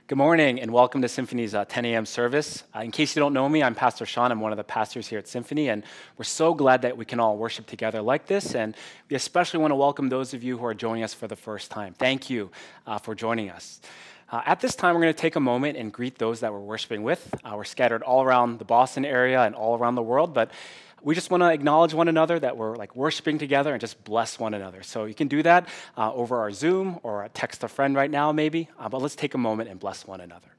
Good morning and welcome to Symphony's 10 a.m. service. In case you don't know me, I'm Pastor Sean. I'm one of the pastors here at Symphony, and we're so glad that we can all worship together like this. And we especially want to welcome those of you who are joining us for the first time. Thank you for joining us. At this time, we're going to take a moment and greet those that we're worshiping with. We're scattered all around the Boston area and all around the world, but we just want to acknowledge one another, that we're worshiping together and just bless one another. So you can do that over our Zoom or text a friend right now maybe, but let's take a moment and bless one another.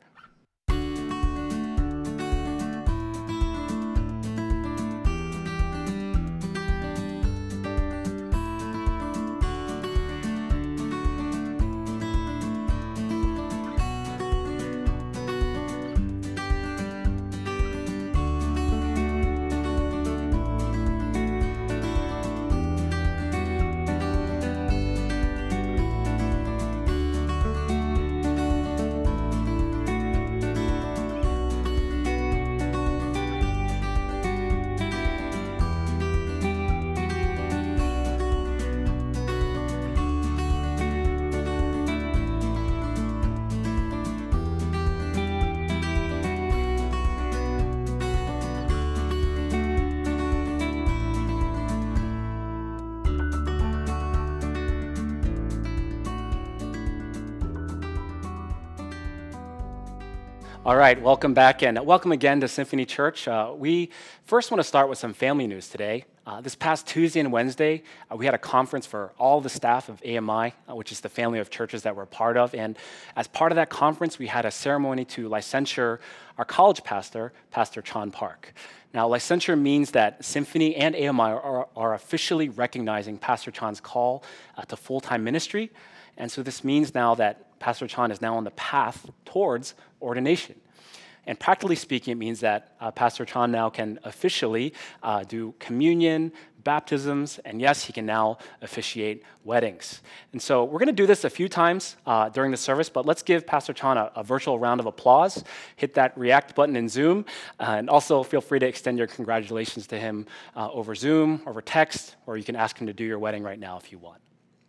All right, welcome back and welcome again to Symphony Church. We first want to start with some family news today. This past Tuesday and Wednesday, we had a conference for all the staff of AMI, which is the family of churches that we're part of. And as part of that conference, we had a ceremony to licensure our college pastor, Pastor Chan Park. Now, licensure means that Symphony and AMI are officially recognizing Pastor Chan's call to full-time ministry. And so this means now that Pastor Chan is now on the path towards ordination. And practically speaking, it means that Pastor Chan now can officially do communion, baptisms, and yes, he can now officiate weddings. And so we're going to do this a few times during the service, but let's give Pastor Chan a virtual round of applause. Hit that react button in Zoom, and also feel free to extend your congratulations to him over Zoom, over text, or you can ask him to do your wedding right now if you want.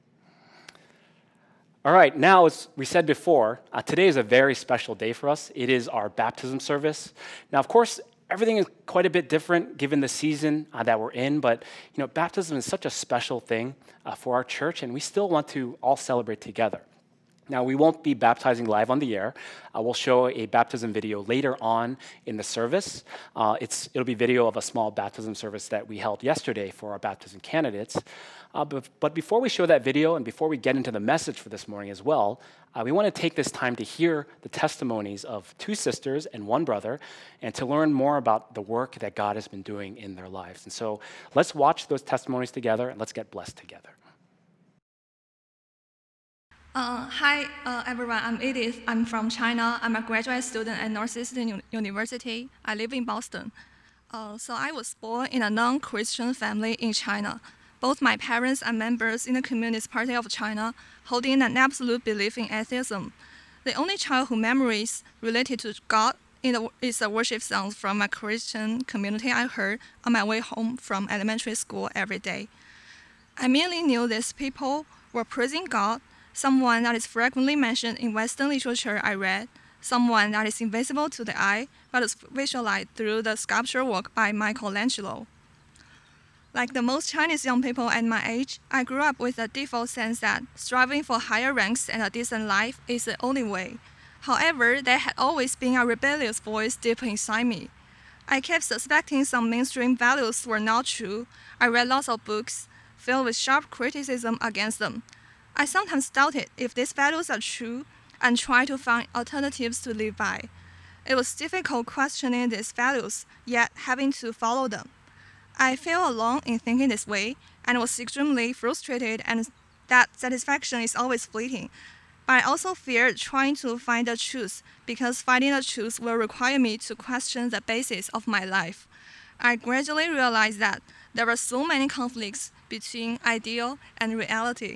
All right, now, as we said before, today is a very special day for us. It is our baptism service. Now, of course, everything is quite a bit different given the season that we're in, but baptism is such a special thing for our church, and we still want to all celebrate together. Now, we won't be baptizing live on the air. We'll show a baptism video later on in the service. It'll be video of a small baptism service that we held yesterday for our baptism candidates. But before we show that video and before we get into the message for this morning as well, we want to take this time to hear the testimonies of two sisters and one brother and to learn more about the work that God has been doing in their lives. And so let's watch those testimonies together and let's get blessed together. Hi, everyone. I'm Edith. I'm from China. I'm a graduate student at Northeastern University. I live in Boston. So I was born in a non-Christian family in China. Both my parents are members in the Communist Party of China, holding an absolute belief in atheism. The only childhood memories related to God is the worship songs from a Christian community I heard on my way home from elementary school every day. I merely knew these people were praising God, someone that is frequently mentioned in Western literature I read, someone that is invisible to the eye but is visualized through the sculpture work by Michelangelo. Like the most Chinese young people at my age, I grew up with a default sense that striving for higher ranks and a decent life is the only way. However, there had always been a rebellious voice deep inside me. I kept suspecting some mainstream values were not true. I read lots of books filled with sharp criticism against them. I sometimes doubted if these values are true and tried to find alternatives to live by. It was difficult questioning these values, yet having to follow them. I felt alone in thinking this way and was extremely frustrated, and that satisfaction is always fleeting. But I also feared trying to find the truth because finding the truth will require me to question the basis of my life. I gradually realized that there were so many conflicts between ideal and reality.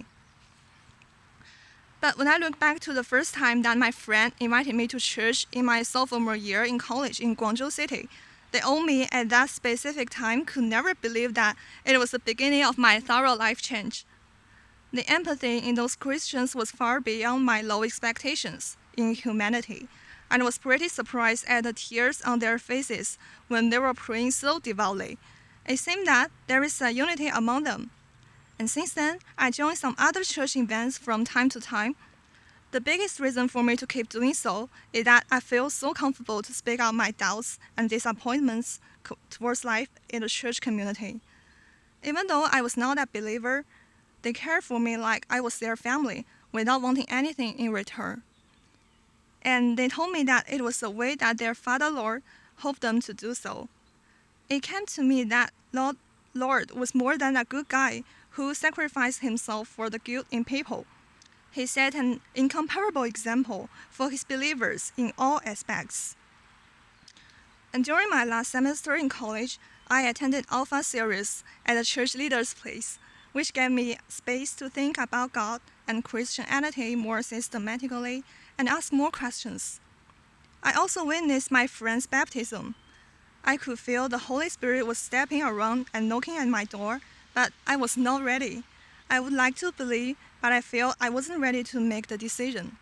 But when I look back to the first time that my friend invited me to church in my sophomore year in college in Guangzhou City, the old me at that specific time could never believe that it was the beginning of my thorough life change. The empathy in those Christians was far beyond my low expectations. in humanity, and was pretty surprised at the tears on their faces when they were praying so devoutly. It seemed that there is a unity among them. And since then, I joined some other church events from time to time. The biggest reason for me to keep doing so is that I feel so comfortable to speak out my doubts and disappointments towards life in the church community. Even though I was not a believer, they cared for me like I was their family without wanting anything in return. And they told me that it was a way that their Father Lord hoped them to do so. It came to me that Lord was more than a good guy who sacrificed himself for the good in people. He set an incomparable example for his believers in all aspects. And during my last semester in college, I attended Alpha series at a church leader's place, which gave me space to think about God and Christianity more systematically and ask more questions. I also witnessed my friend's baptism. I could feel the Holy Spirit was stepping around and knocking at my door, but I was not ready. I would like to believe, but I felt I wasn't ready to make the decision.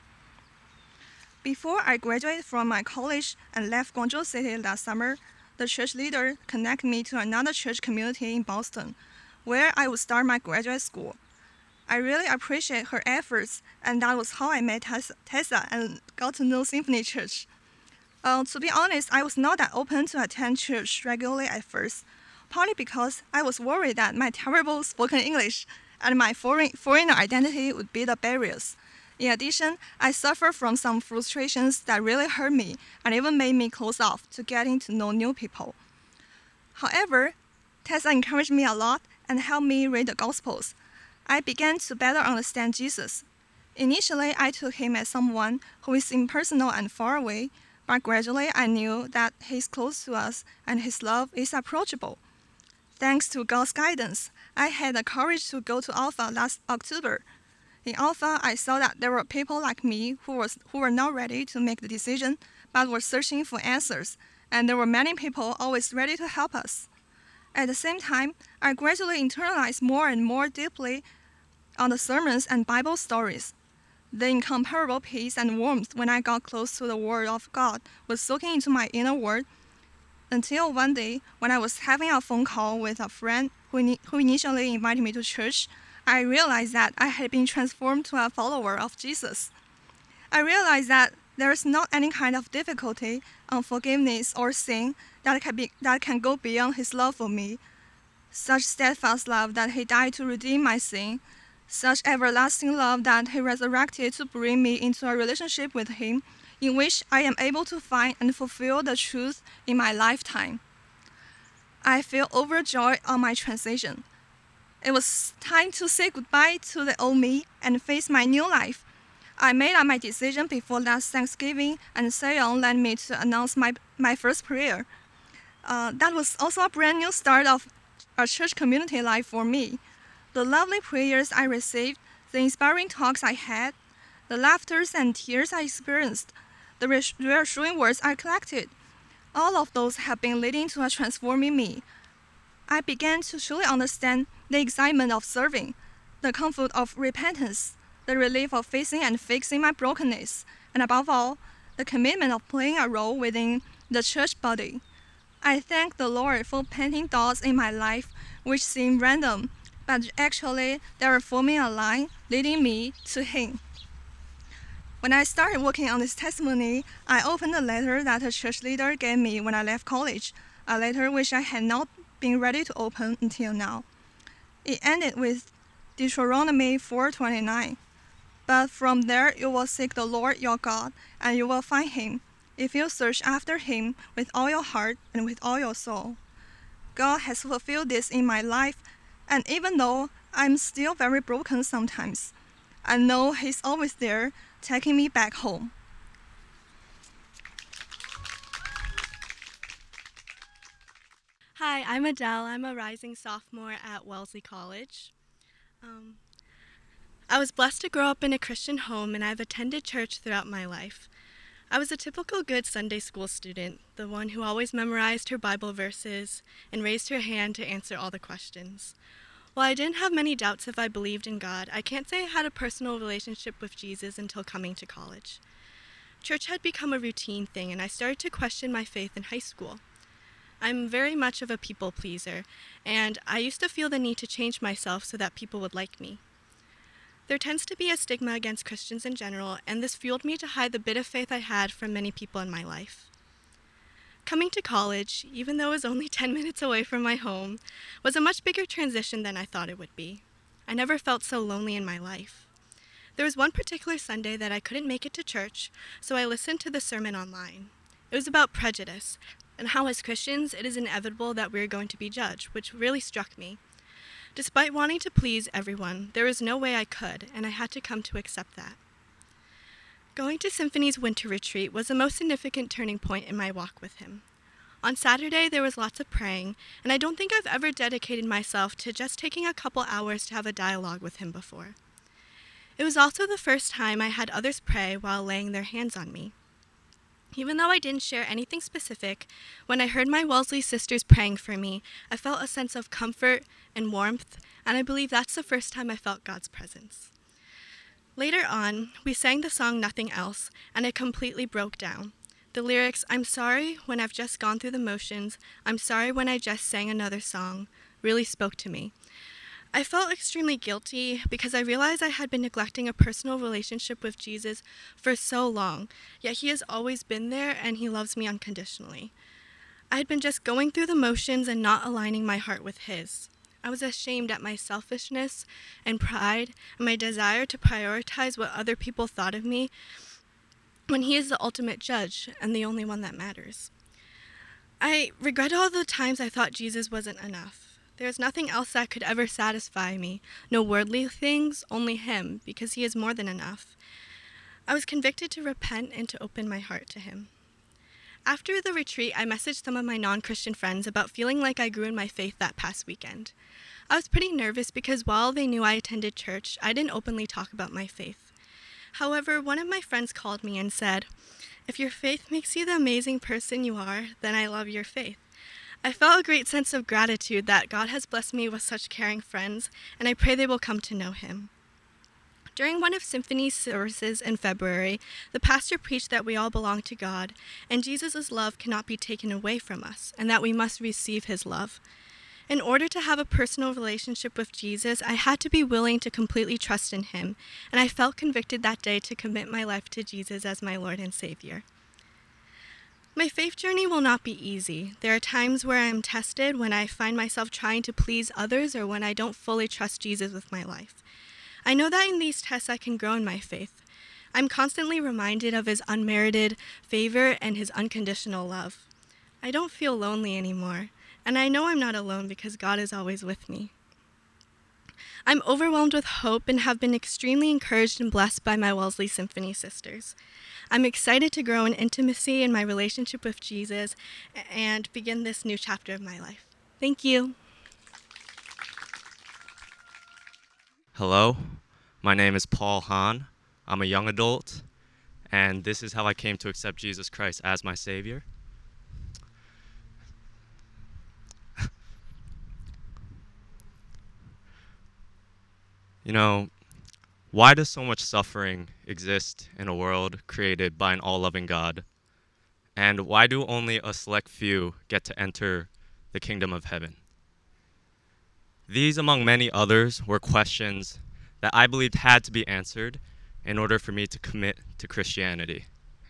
Before I graduated from my college and left Guangzhou City last summer, the church leader connected me to another church community in Boston, where I would start my graduate school. I really appreciate her efforts, and that was how I met Tessa and got to know Symphony Church. To be honest, I was not that open to attend church regularly at first, partly because I was worried that my terrible spoken English and my foreigner identity would be the barriers. In addition, I suffered from some frustrations that really hurt me and even made me close off to getting to know new people. However, Tessa encouraged me a lot and helped me read the Gospels. I began to better understand Jesus. Initially, I took him as someone who is impersonal and far away, but gradually I knew that he is close to us and his love is approachable. Thanks to God's guidance, I had the courage to go to Alpha last October. In Alpha, I saw that there were people like me who were not ready to make the decision, but were searching for answers, and there were many people always ready to help us. At the same time, I gradually internalized more and more deeply on the sermons and Bible stories. The incomparable peace and warmth when I got close to the Word of God was soaking into my inner world, until one day, when I was having a phone call with a friend who initially invited me to church, I realized that I had been transformed to a follower of Jesus. I realized that there is not any kind of difficulty, unforgiveness, or sin that can go beyond his love for me. Such steadfast love that he died to redeem my sin, such everlasting love that he resurrected to bring me into a relationship with him, in which I am able to find and fulfill the truth in my lifetime. I feel overjoyed on my transition. It was time to say goodbye to the old me and face my new life. I made up my decision before last Thanksgiving, and Seon led me to announce my first prayer. That was also a brand new start of a church community life for me. The lovely prayers I received, the inspiring talks I had, the laughters and tears I experienced, the reassuring words I collected, all of those have been leading to a transforming me. I began to truly understand the excitement of serving, the comfort of repentance, the relief of facing and fixing my brokenness, and above all, the commitment of playing a role within the church body. I thank the Lord for planting dots in my life which seem random, but actually they are forming a line leading me to Him. When I started working on this testimony, I opened a letter that a church leader gave me when I left college, a letter which I had not been ready to open until now. It ended with Deuteronomy 4:29. But from there you will seek the Lord your God, and you will find him, if you search after him with all your heart and with all your soul. God has fulfilled this in my life, and even though I'm still very broken sometimes, I know he's always there, taking me back home. Hi, I'm Adele. I'm a rising sophomore at Wellesley College. I was blessed to grow up in a Christian home, and I've attended church throughout my life. I was a typical good Sunday school student, the one who always memorized her Bible verses and raised her hand to answer all the questions. While I didn't have many doubts if I believed in God, I can't say I had a personal relationship with Jesus until coming to college. Church had become a routine thing, and I started to question my faith in high school. I'm very much of a people pleaser, and I used to feel the need to change myself so that people would like me. There tends to be a stigma against Christians in general, and this fueled me to hide the bit of faith I had from many people in my life. Coming to college, even though it was only 10 minutes away from my home, was a much bigger transition than I thought it would be. I never felt so lonely in my life. There was one particular Sunday that I couldn't make it to church, so I listened to the sermon online. It was about prejudice, and how as Christians it is inevitable that we are going to be judged, which really struck me. Despite wanting to please everyone, there was no way I could, and I had to come to accept that. Going to Symphony's winter retreat was the most significant turning point in my walk with him. On Saturday, there was lots of praying, and I don't think I've ever dedicated myself to just taking a couple hours to have a dialogue with him before. It was also the first time I had others pray while laying their hands on me. Even though I didn't share anything specific, when I heard my Wellesley sisters praying for me, I felt a sense of comfort and warmth, and I believe that's the first time I felt God's presence. Later on, we sang the song Nothing Else, and it completely broke down. The lyrics, "I'm sorry when I've just gone through the motions, I'm sorry when I just sang another song," really spoke to me. I felt extremely guilty because I realized I had been neglecting a personal relationship with Jesus for so long, yet he has always been there and he loves me unconditionally. I had been just going through the motions and not aligning my heart with his. I was ashamed at my selfishness and pride and my desire to prioritize what other people thought of me when he is the ultimate judge and the only one that matters. I regret all the times I thought Jesus wasn't enough. There is nothing else that could ever satisfy me, no worldly things, only him, because he is more than enough. I was convicted to repent and to open my heart to him. After the retreat, I messaged some of my non-Christian friends about feeling like I grew in my faith that past weekend. I was pretty nervous because while they knew I attended church, I didn't openly talk about my faith. However, one of my friends called me and said, "If your faith makes you the amazing person you are, then I love your faith." I felt a great sense of gratitude that God has blessed me with such caring friends, and I pray they will come to know him. During one of Symphony's services in February, the pastor preached that we all belong to God, and Jesus' love cannot be taken away from us, and that we must receive his love. In order to have a personal relationship with Jesus, I had to be willing to completely trust in him, and I felt convicted that day to commit my life to Jesus as my Lord and Savior. My faith journey will not be easy. There are times where I am tested, when I find myself trying to please others, or when I don't fully trust Jesus with my life. I know that in these tests I can grow in my faith. I'm constantly reminded of his unmerited favor and his unconditional love. I don't feel lonely anymore, and I know I'm not alone because God is always with me. I'm overwhelmed with hope and have been extremely encouraged and blessed by my Wellesley Symphony sisters. I'm excited to grow in intimacy in my relationship with Jesus and begin this new chapter of my life. Thank you. Hello, my name is Paul Hahn. I'm a young adult, and this is how I came to accept Jesus Christ as my Savior. You know, why does so much suffering exist in a world created by an all-loving God? And why do only a select few get to enter the kingdom of heaven? These, among many others, were questions that I believed had to be answered in order for me to commit to Christianity.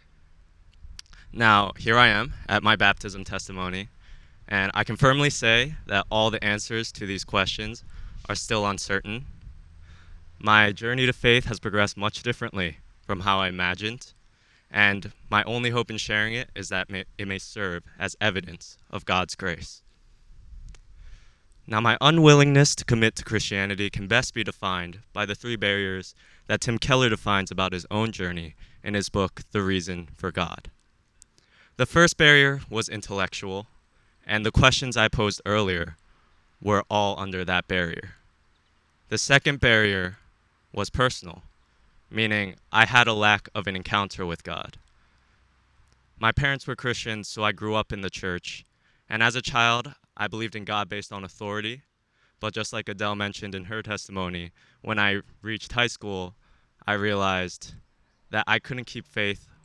Now, here I am at my baptism testimony, and I can firmly say that all the answers to these questions are still uncertain. My journey to faith has progressed much differently from how I imagined, and my only hope in sharing it is that it may serve as evidence of God's grace. Now, my unwillingness to commit to Christianity can best be defined by the three barriers that Tim Keller defines about his own journey in his book, The Reason for God. The first barrier was intellectual, and the questions I posed earlier were all under that barrier. The second barrier was personal, meaning I had a lack of an encounter with God. My parents were Christians, so I grew up in the church, and as a child, I believed in God based on authority, but just like Adele mentioned in her testimony, when I reached high school, I realized that I couldn't keep faith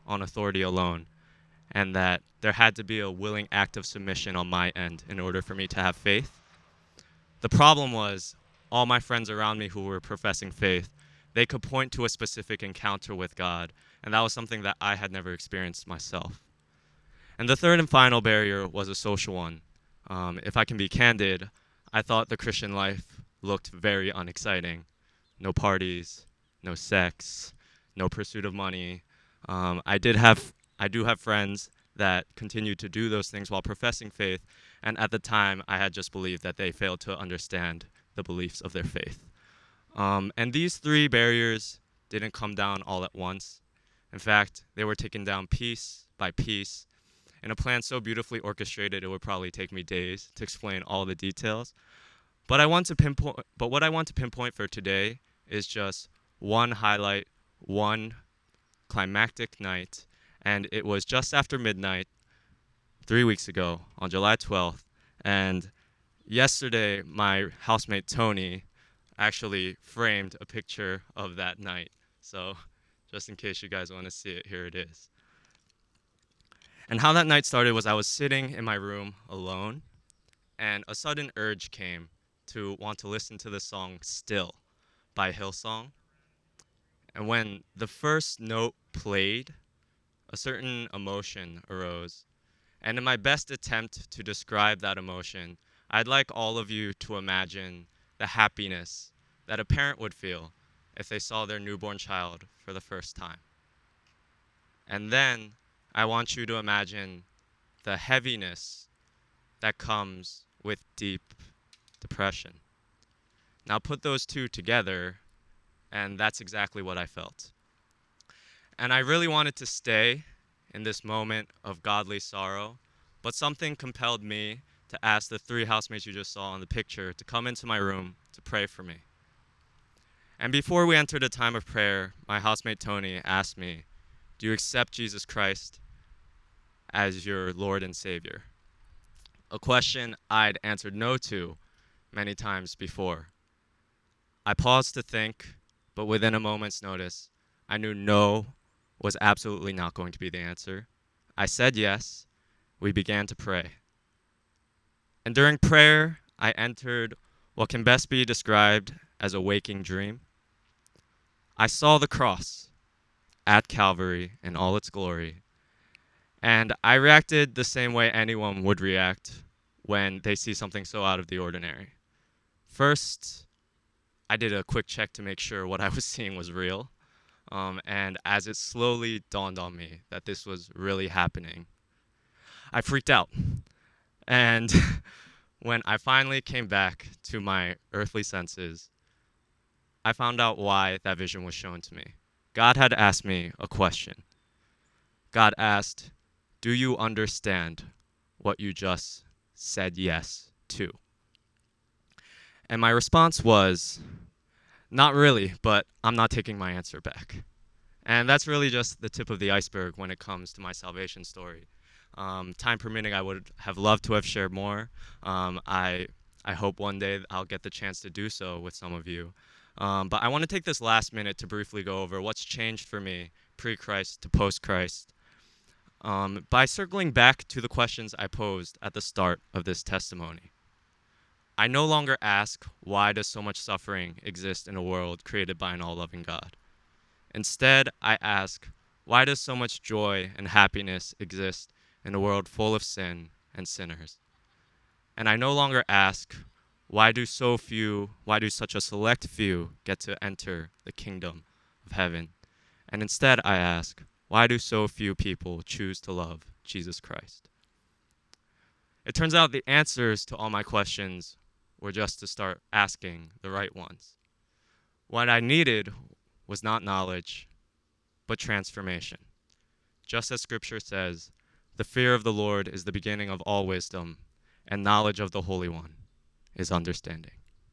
on authority alone, and that there had to be a willing act of submission on my end in order for me to have faith. The problem was, all my friends around me who were professing faith, they could point to a specific encounter with God, and that was something that I had never experienced myself. And the third and final barrier was a social one. If I can be candid, I thought the Christian life looked very unexciting. No parties, no sex, no pursuit of money. I do have friends that continued to do those things while professing faith, and at the time, I had just believed that they failed to understand the beliefs of their faith. And these three barriers didn't come down all at once. In fact, they were taken down piece by piece in a plan so beautifully orchestrated it would probably take me days to explain all the details. But what I want to pinpoint for today is just one highlight, one climactic night, and it was just after midnight 3 weeks ago on July 12th. And yesterday, my housemate Tony actually framed a picture of that night. So just in case you guys want to see it, here it is. And how that night started was I was sitting in my room alone, and a sudden urge came to want to listen to the song Still by Hillsong. And when the first note played, a certain emotion arose. And in my best attempt to describe that emotion, I'd like all of you to imagine the happiness that a parent would feel if they saw their newborn child for the first time. And then I want you to imagine the heaviness that comes with deep depression. Now put those two together, and that's exactly what I felt. And I really wanted to stay in this moment of godly sorrow, but something compelled me to ask the three housemates you just saw in the picture to come into my room to pray for me. And before we entered a time of prayer, my housemate Tony asked me, "Do you accept Jesus Christ as your Lord and Savior?" A question I'd answered no to many times before. I paused to think, but within a moment's notice, I knew no was absolutely not going to be the answer. I said yes. We began to pray. And during prayer, I entered what can best be described as a waking dream. I saw the cross at Calvary in all its glory, and I reacted the same way anyone would react when they see something so out of the ordinary. First, I did a quick check to make sure what I was seeing was real. And as it slowly dawned on me that this was really happening, I freaked out. And when I finally came back to my earthly senses, I found out why that vision was shown to me. God had asked me a question. God asked, "Do you understand what you just said yes to?" And my response was, "Not really, but I'm not taking my answer back." And that's really just the tip of the iceberg when it comes to my salvation story. Time permitting, I would have loved to have shared more. I hope one day I'll get the chance to do so with some of you. But I want to take this last minute to briefly go over what's changed for me pre-Christ to post-Christ. By circling back to the questions I posed at the start of this testimony. I no longer ask, why does so much suffering exist in a world created by an all-loving God? Instead, I ask, why does so much joy and happiness exist in a world full of sin and sinners? And I no longer ask, why do such a select few get to enter the kingdom of heaven? And instead, I ask, why do so few people choose to love Jesus Christ? It turns out the answers to all my questions were just to start asking the right ones. What I needed was not knowledge, but transformation. Just as Scripture says, the fear of the Lord is the beginning of all wisdom, and knowledge of the Holy One is understanding.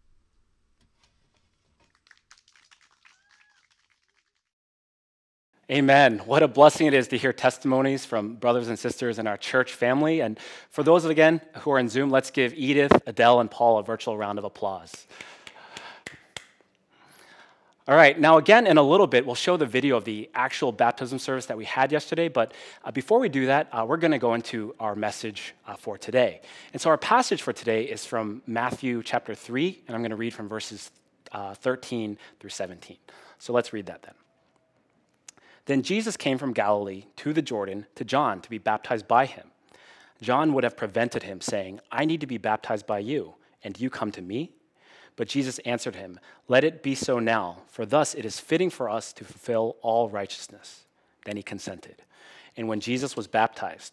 Amen. What a blessing it is to hear testimonies from brothers and sisters in our church family. And for those, again, who are in Zoom, let's give Edith, Adele, and Paul a virtual round of applause. All right, now again, in a little bit, we'll show the video of the actual baptism service that we had yesterday, but before we do that, we're going to go into our message for today. And so our passage for today is from Matthew chapter 3, and I'm going to read from verses 13 through 17. So let's read that then. Then Jesus came from Galilee to the Jordan to John to be baptized by him. John would have prevented him, saying, "I need to be baptized by you, and you come to me?" But Jesus answered him, "Let it be so now, for thus it is fitting for us to fulfill all righteousness." Then he consented. And when Jesus was baptized,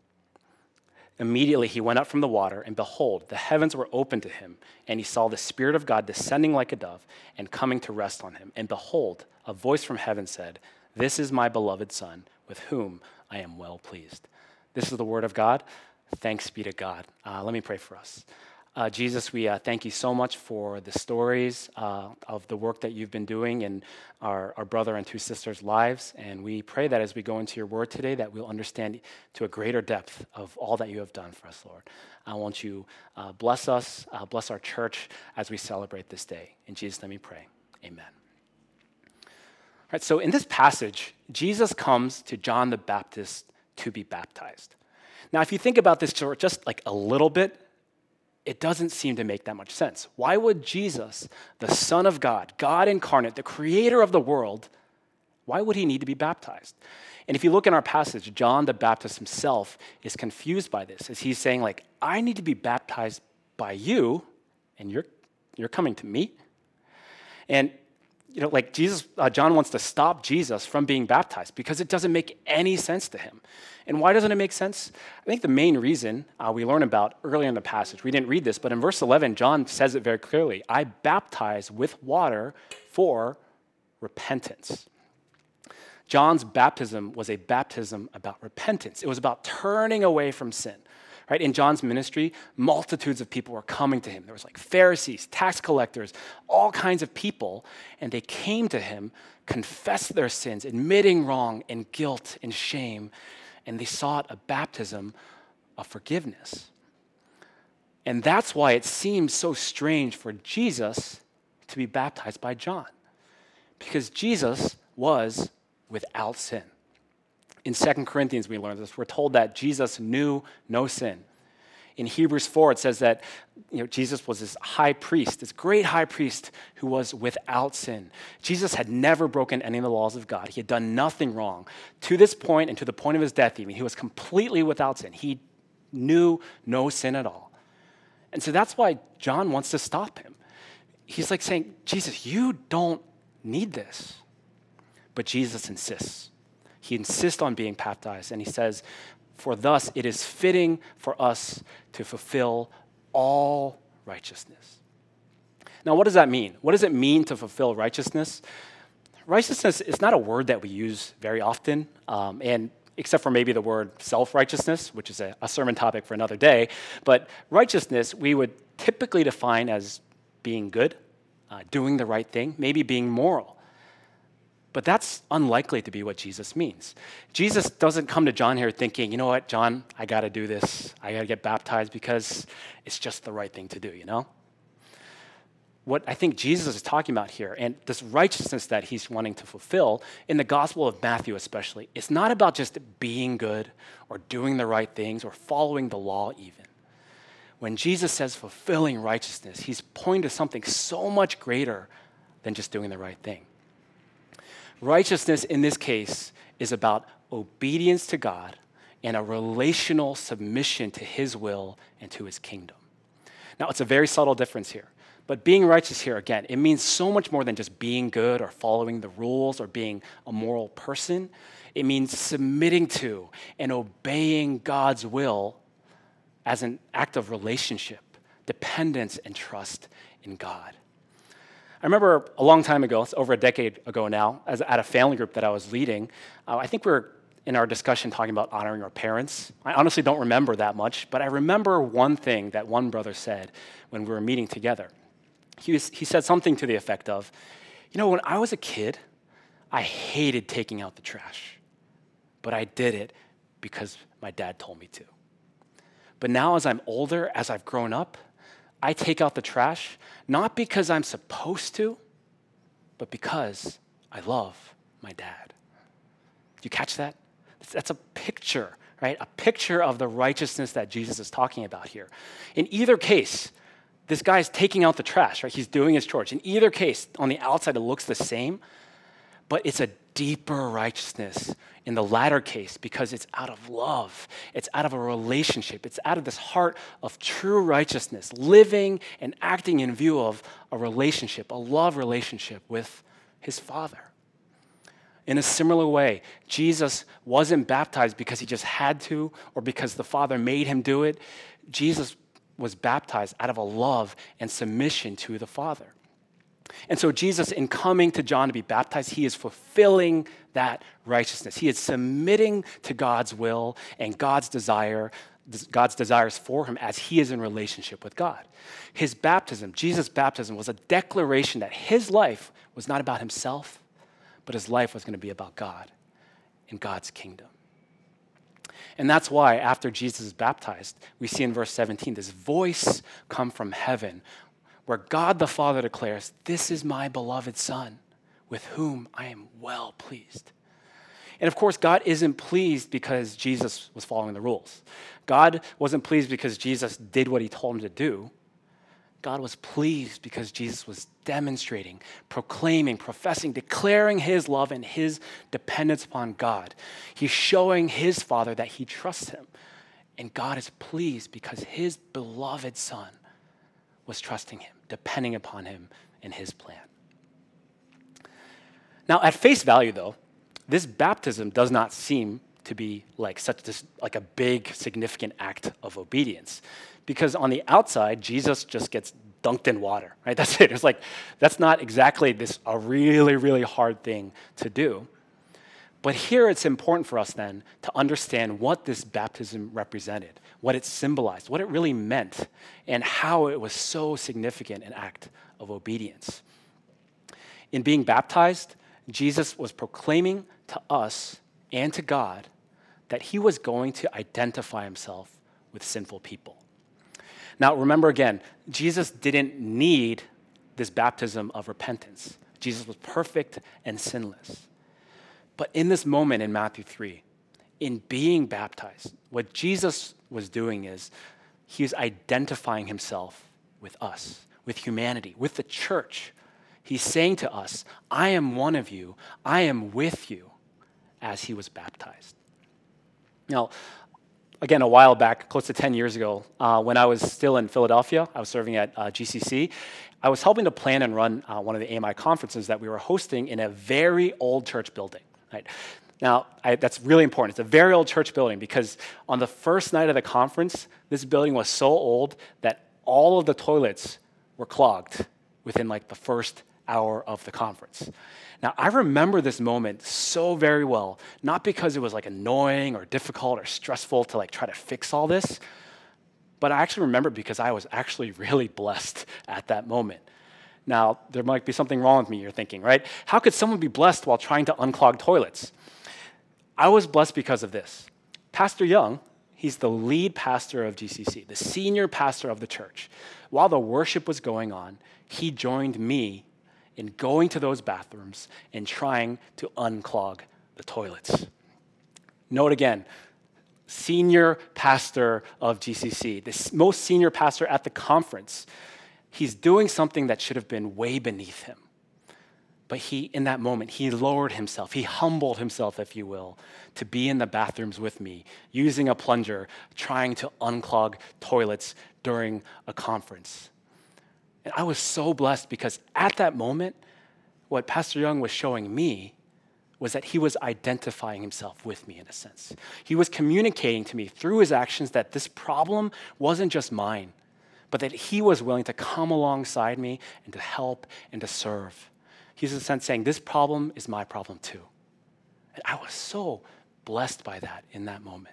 immediately he went up from the water, and behold, the heavens were opened to him, and he saw the Spirit of God descending like a dove and coming to rest on him. And behold, a voice from heaven said, "This is my beloved Son, with whom I am well pleased." This is the word of God. Thanks be to God. Let me pray for us. Jesus, we thank you so much for the stories of the work that you've been doing in our brother and two sisters' lives. And we pray that as we go into your word today, that we'll understand to a greater depth of all that you have done for us, Lord. I want you bless us, bless our church as we celebrate this day. In Jesus' name we pray. Amen. All right, so in this passage, Jesus comes to John the Baptist to be baptized. Now, if you think about this just like a little bit, it doesn't seem to make that much sense. Why would Jesus, the Son of God, God incarnate, the creator of the world, why would he need to be baptized? And if you look in our passage, John the Baptist himself is confused by this, as he's saying, like, I need to be baptized by you, and you're coming to me? And like John wants to stop Jesus from being baptized because it doesn't make any sense to him. And why doesn't it make sense? I think the main reason we learn about earlier in the passage, we didn't read this, but in verse 11, John says it very clearly, I baptize with water for repentance. John's baptism was a baptism about repentance. It was about turning away from sin. Right? In John's ministry, multitudes of people were coming to him. There was like Pharisees, tax collectors, all kinds of people, and they came to him, confessed their sins, admitting wrong and guilt and shame, and they sought a baptism of forgiveness. And that's why it seems so strange for Jesus to be baptized by John, because Jesus was without sin. In 2 Corinthians, we learn this. We're told that Jesus knew no sin. In Hebrews 4, it says that Jesus was this high priest, this great high priest who was without sin. Jesus had never broken any of the laws of God. He had done nothing wrong. To this point and to the point of his death even, he was completely without sin. He knew no sin at all. And so that's why John wants to stop him. He's like saying, Jesus, you don't need this. But Jesus insists. He insists on being baptized, and he says, for thus it is fitting for us to fulfill all righteousness. Now, what does that mean? What does it mean to fulfill righteousness? Righteousness is not a word that we use very often, and except for maybe the word self-righteousness, which is a sermon topic for another day. But righteousness we would typically define as being good, doing the right thing, maybe being moral. But that's unlikely to be what Jesus means. Jesus doesn't come to John here thinking, you know what, John, I got to do this. I got to get baptized because it's just the right thing to do, What I think Jesus is talking about here, and this righteousness that he's wanting to fulfill, in the Gospel of Matthew especially, it's not about just being good or doing the right things or following the law even. When Jesus says fulfilling righteousness, he's pointing to something so much greater than just doing the right thing. Righteousness in this case is about obedience to God and a relational submission to his will and to his kingdom. Now, it's a very subtle difference here. But being righteous here, again, it means so much more than just being good or following the rules or being a moral person. It means submitting to and obeying God's will as an act of relationship, dependence, and trust in God. I remember a long time ago, it's over a decade ago now, at a family group that I was leading, I think we were in our discussion talking about honoring our parents. I honestly don't remember that much, but I remember one thing that one brother said when we were meeting together. He said something to the effect of, when I was a kid, I hated taking out the trash, but I did it because my dad told me to. But now as I'm older, as I've grown up, I take out the trash, not because I'm supposed to, but because I love my dad. Do you catch that? That's a picture, right? A picture of the righteousness that Jesus is talking about here. In either case, this guy's taking out the trash, right? He's doing his chores. In either case, on the outside, it looks the same, but it's a deeper righteousness in the latter case because it's out of love. It's out of a relationship. It's out of this heart of true righteousness, living and acting in view of a relationship, a love relationship with his Father. In a similar way, Jesus wasn't baptized because he just had to or because the Father made him do it. Jesus was baptized out of a love and submission to the Father. And so Jesus, in coming to John to be baptized, he is fulfilling that righteousness. He is submitting to God's will and God's desires for him as he is in relationship with God. His baptism, Jesus' baptism, was a declaration that his life was not about himself, but his life was going to be about God and God's kingdom. And that's why after Jesus is baptized, we see in verse 17 this voice come from heaven where God the Father declares, "This is my beloved Son, with whom I am well pleased." And of course, God isn't pleased because Jesus was following the rules. God wasn't pleased because Jesus did what he told him to do. God was pleased because Jesus was demonstrating, proclaiming, professing, declaring his love and his dependence upon God. He's showing his Father that he trusts him. And God is pleased because his beloved Son was trusting him, depending upon him and his plan. Now, at face value, though, this baptism does not seem to be like a big, significant act of obedience. Because on the outside, Jesus just gets dunked in water, right? That's it. It's like, that's not exactly a really, really hard thing to do. But here it's important for us then to understand what this baptism represented, what it symbolized, what it really meant, and how it was so significant an act of obedience. In being baptized, Jesus was proclaiming to us and to God that he was going to identify himself with sinful people. Now, remember again, Jesus didn't need this baptism of repentance. Jesus was perfect and sinless. But in this moment in Matthew 3, in being baptized, what Jesus was doing is he was identifying himself with us, with humanity, with the church. He's saying to us, I am one of you, I am with you, as he was baptized. Now, again, a while back, close to 10 years ago, when I was still in Philadelphia, I was serving at GCC, I was helping to plan and run one of the AMI conferences that we were hosting in a very old church building. Right? Now, that's really important. It's a very old church building because on the first night of the conference, this building was so old that all of the toilets were clogged within like the first hour of the conference. Now, I remember this moment so very well, not because it was like annoying or difficult or stressful to like try to fix all this, but I actually remember because I was actually really blessed at that moment. Now, there might be something wrong with me, you're thinking, right? How could someone be blessed while trying to unclog toilets? I was blessed because of this. Pastor Young, he's the lead pastor of GCC, the senior pastor of the church. While the worship was going on, he joined me in going to those bathrooms and trying to unclog the toilets. Note again, senior pastor of GCC, the most senior pastor at the conference. He's doing something that should have been way beneath him. But in that moment, he lowered himself. He humbled himself, if you will, to be in the bathrooms with me, using a plunger, trying to unclog toilets during a conference. And I was so blessed because at that moment, what Pastor Young was showing me was that he was identifying himself with me in a sense. He was communicating to me through his actions that this problem wasn't just mine, but that he was willing to come alongside me and to help and to serve. He's in a sense saying, this problem is my problem too. And I was so blessed by that in that moment.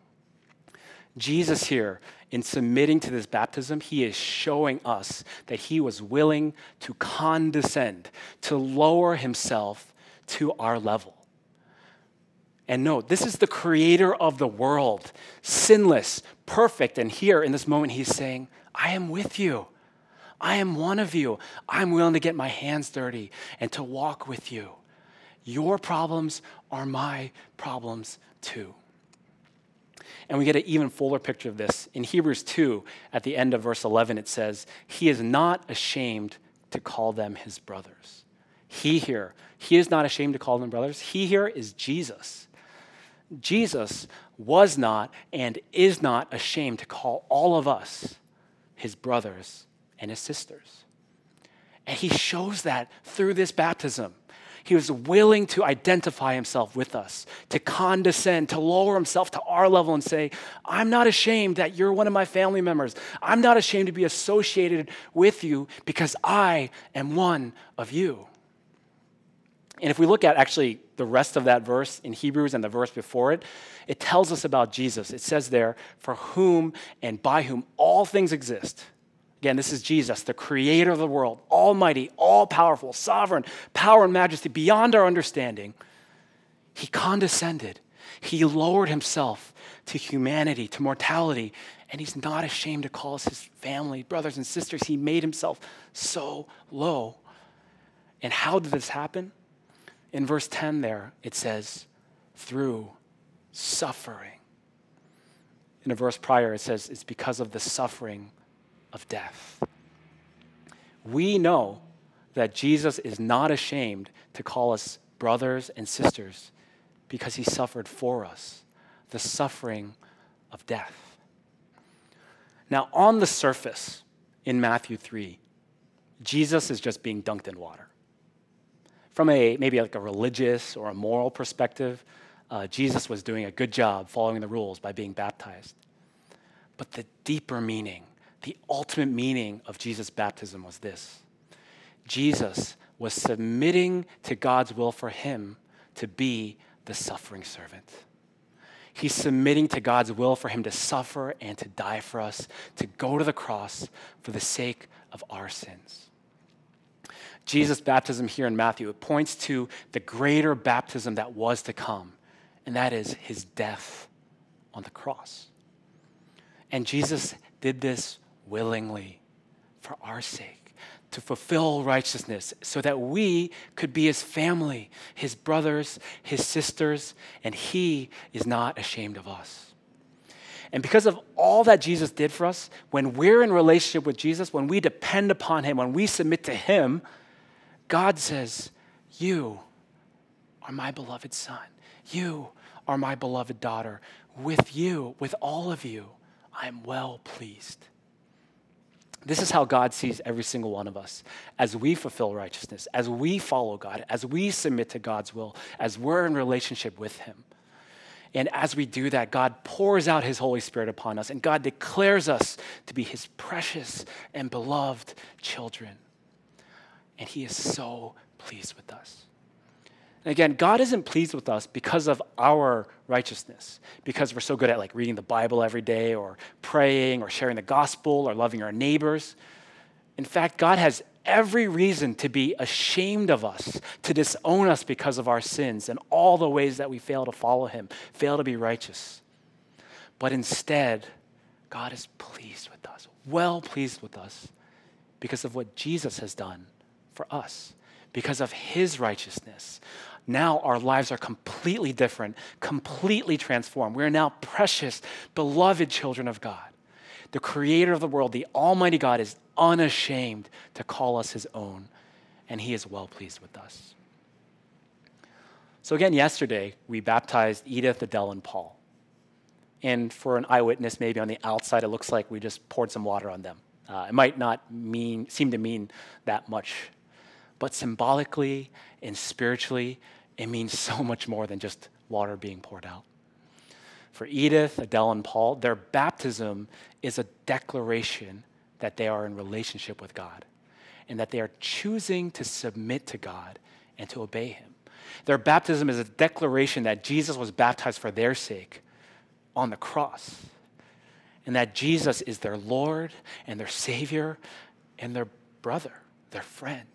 Jesus here, in submitting to this baptism, he is showing us that he was willing to condescend, to lower himself to our level. And note, this is the creator of the world, sinless, perfect. And here in this moment, he's saying, I am with you. I am one of you. I'm willing to get my hands dirty and to walk with you. Your problems are my problems too. And we get an even fuller picture of this. In Hebrews 2, at the end of verse 11, it says, he is not ashamed to call them his brothers. He is not ashamed to call them brothers. He here is Jesus. Jesus was not and is not ashamed to call all of us his brothers and his sisters. And he shows that through this baptism. He was willing to identify himself with us, to condescend, to lower himself to our level and say, I'm not ashamed that you're one of my family members. I'm not ashamed to be associated with you because I am one of you. And if we look at actually the rest of that verse in Hebrews and the verse before it, it tells us about Jesus. It says there, for whom and by whom all things exist. Again, this is Jesus, the creator of the world, almighty, all-powerful, sovereign, power and majesty beyond our understanding. He condescended. He lowered himself to humanity, to mortality, and he's not ashamed to call us his family, brothers and sisters. He made himself so low. And how did this happen? In verse 10 there, it says, through suffering. In a verse prior, it says, it's because of the suffering of death. We know that Jesus is not ashamed to call us brothers and sisters because he suffered for us, the suffering of death. Now, on the surface, in Matthew 3, Jesus is just being dunked in water. From maybe like a religious or a moral perspective, Jesus was doing a good job following the rules by being baptized. But the deeper meaning, the ultimate meaning of Jesus' baptism was this. Jesus was submitting to God's will for him to be the suffering servant. He's submitting to God's will for him to suffer and to die for us, to go to the cross for the sake of our sins. Jesus' baptism here in Matthew, it points to the greater baptism that was to come, and that is his death on the cross. And Jesus did this willingly for our sake, to fulfill righteousness so that we could be his family, his brothers, his sisters, and he is not ashamed of us. And because of all that Jesus did for us, when we're in relationship with Jesus, when we depend upon him, when we submit to him, God says, you are my beloved son. You are my beloved daughter. With you, with all of you, I am well pleased. This is how God sees every single one of us as we fulfill righteousness, as we follow God, as we submit to God's will, as we're in relationship with him. And as we do that, God pours out his Holy Spirit upon us, and God declares us to be his precious and beloved children. And he is so pleased with us. And again, God isn't pleased with us because of our righteousness, because we're so good at like reading the Bible every day or praying or sharing the gospel or loving our neighbors. In fact, God has every reason to be ashamed of us, to disown us because of our sins and all the ways that we fail to follow him, fail to be righteous. But instead, God is pleased with us, well pleased with us because of what Jesus has done for us, because of his righteousness. Now our lives are completely different, completely transformed. We are now precious, beloved children of God. The creator of the world, the almighty God, is unashamed to call us his own, and he is well pleased with us. So again, yesterday, we baptized Edith, Adele, and Paul. And for an eyewitness, maybe on the outside, it looks like we just poured some water on them. It might not seem to mean that much, but symbolically and spiritually, it means so much more than just water being poured out. For Edith, Adele, and Paul, their baptism is a declaration that they are in relationship with God and that they are choosing to submit to God and to obey him. Their baptism is a declaration that Jesus was baptized for their sake on the cross, and that Jesus is their Lord and their Savior and their brother, their friend.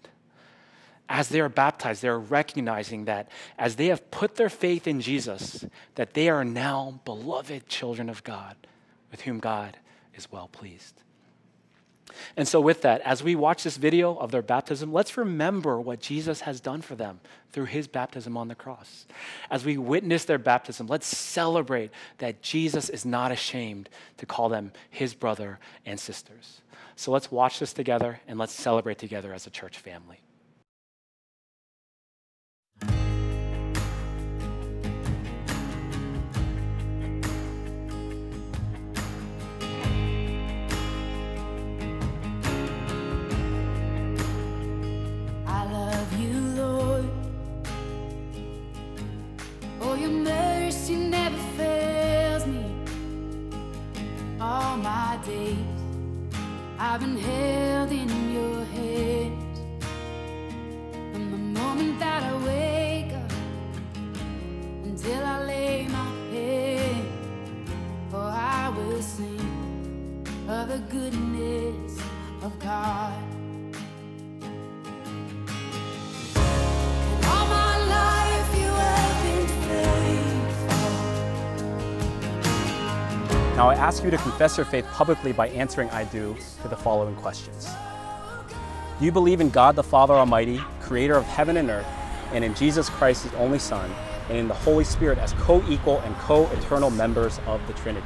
As they are baptized, they're recognizing that as they have put their faith in Jesus, that they are now beloved children of God, with whom God is well pleased. And so with that, as we watch this video of their baptism, let's remember what Jesus has done for them through his baptism on the cross. As we witness their baptism, let's celebrate that Jesus is not ashamed to call them his brother and sisters. So let's watch this together and let's celebrate together as a church family. Your mercy never fails me. All my days I've been held in your hands. From the moment that I wake up until I lay my head, for I will sing of the goodness of God. Now I ask you to confess your faith publicly by answering I do to the following questions. Do you believe in God the Father Almighty, creator of heaven and earth, and in Jesus Christ, his only Son, and in the Holy Spirit as co-equal and co-eternal members of the Trinity?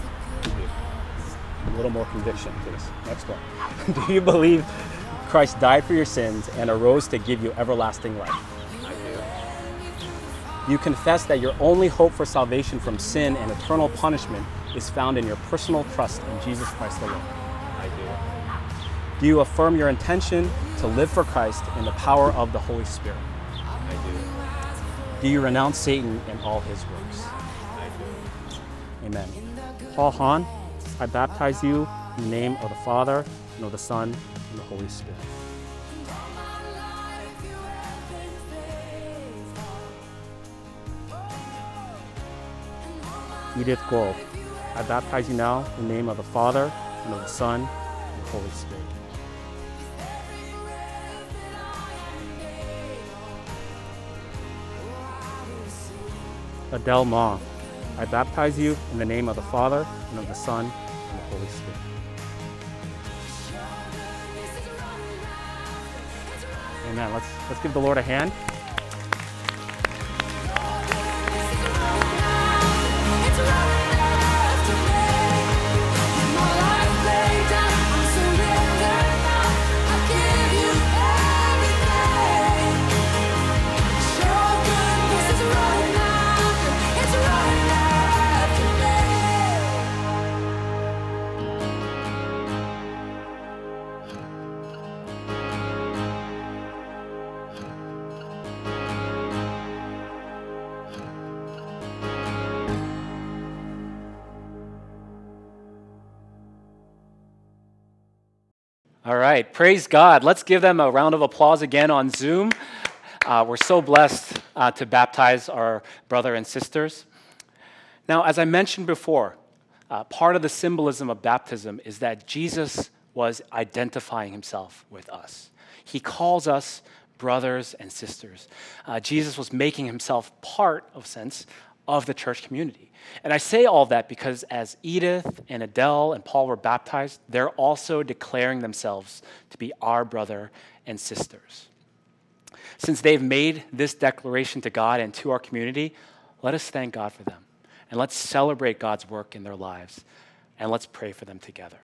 A little more conviction, please. Next one. Do you believe Christ died for your sins and arose to give you everlasting life? I do. You confess that your only hope for salvation from sin and eternal punishment is found in your personal trust in Jesus Christ alone? I do. Do you affirm your intention to live for Christ in the power of the Holy Spirit? I do. Do you renounce Satan and all his works? I do. Amen. Paul Hahn, I baptize you in the name of the Father, and of the Son, and the Holy Spirit. Edith Guo, I baptize you now in the name of the Father, and of the Son, and the Holy Spirit. Adele Ma, I baptize you in the name of the Father, and of the Son, and the Holy Spirit. Amen. Let's give the Lord a hand. All right, praise God. Let's give them a round of applause again on Zoom. We're so blessed to baptize our brother and sisters. Now, as I mentioned before, part of the symbolism of baptism is that Jesus was identifying himself with us. He calls us brothers and sisters. Jesus was making himself part, of sense, of the church community. And I say all that because as Edith and Adele and Paul were baptized, they're also declaring themselves to be our brother and sisters. Since they've made this declaration to God and to our community, let us thank God for them. And let's celebrate God's work in their lives. And let's pray for them together.